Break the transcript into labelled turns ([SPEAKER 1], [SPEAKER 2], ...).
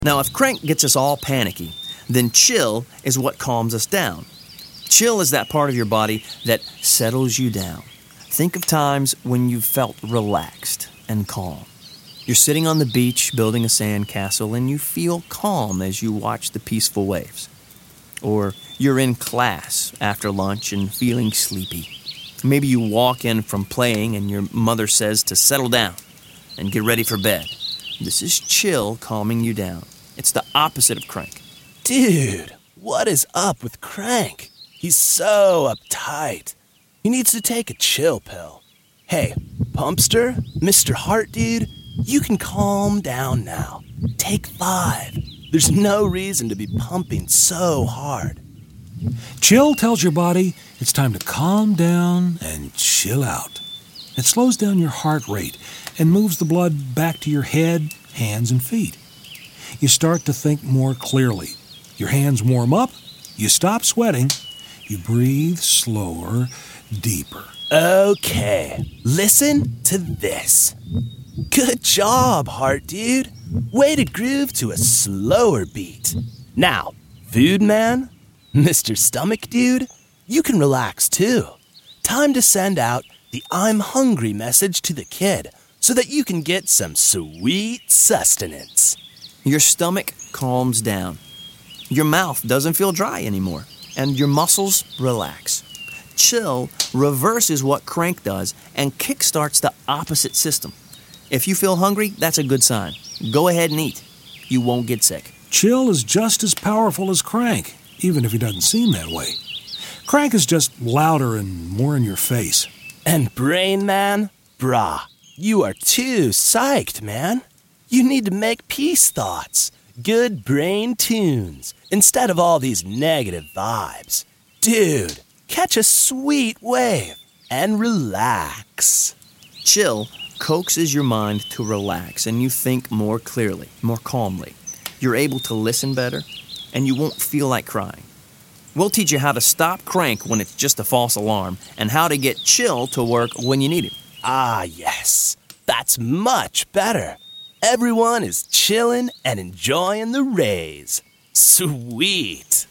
[SPEAKER 1] Now, if crank gets us all panicky, then chill is what calms us down. Chill is that part of your body that settles you down. Think of times when you've felt relaxed and calm. You're sitting on the beach building a sandcastle and you feel calm as you watch the peaceful waves. Or you're in class after lunch and feeling sleepy. Maybe you walk in from playing and your mother says to settle down and get ready for bed. This is chill calming you down. It's the opposite of crank.
[SPEAKER 2] Dude, what is up with Crank? He's so uptight. He needs to take a chill pill. Hey, Pumpster, Mr. Heart Dude, you can calm down now. Take 5. There's no reason to be pumping so hard.
[SPEAKER 3] Chill tells your body it's time to calm down and chill out. It slows down your heart rate and moves the blood back to your head, hands, and feet. You start to think more clearly. Your hands warm up, you stop sweating, you breathe slower, deeper.
[SPEAKER 2] Okay, listen to this. Good job, Heart Dude. Way to groove to a slower beat. Now, Food Man, Mr. Stomach Dude, you can relax too. Time to send out the I'm hungry message to the kid so that you can get some sweet sustenance.
[SPEAKER 1] Your stomach calms down. Your mouth doesn't feel dry anymore, and your muscles relax. Chill reverses what crank does and kickstarts the opposite system. If you feel hungry, that's a good sign. Go ahead and eat. You won't get sick.
[SPEAKER 3] Chill is just as powerful as crank, even if he doesn't seem that way. Crank is just louder and more in your face.
[SPEAKER 2] And Brain Man, brah, you are too psyched, man. You need to make peace thoughts, good brain tunes, instead of all these negative vibes. Dude, catch a sweet wave and relax.
[SPEAKER 1] Chill coaxes your mind to relax and you think more clearly, more calmly. You're able to listen better and you won't feel like crying. We'll teach you how to stop crank when it's just a false alarm and how to get chill to work when you need it.
[SPEAKER 2] Ah, yes. That's much better. Everyone is chilling and enjoying the rays. Sweet.